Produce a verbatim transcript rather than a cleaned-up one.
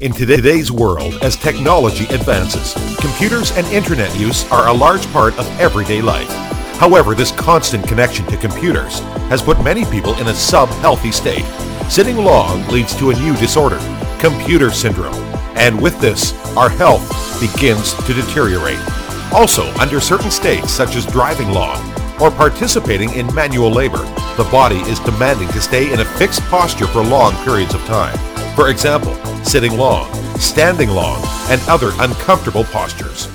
In today's world, as technology advances, computers and internet use are a large part of everyday life. However, this constant connection to computers has put many people in a sub-healthy state. Sitting long leads to a new disorder, computer syndrome, and with this, our health begins to deteriorate. Also, under certain states such as driving long or participating in manual labor, the body is demanding to stay in a fixed posture for long periods of time. For example, sitting long, standing long, and other uncomfortable postures.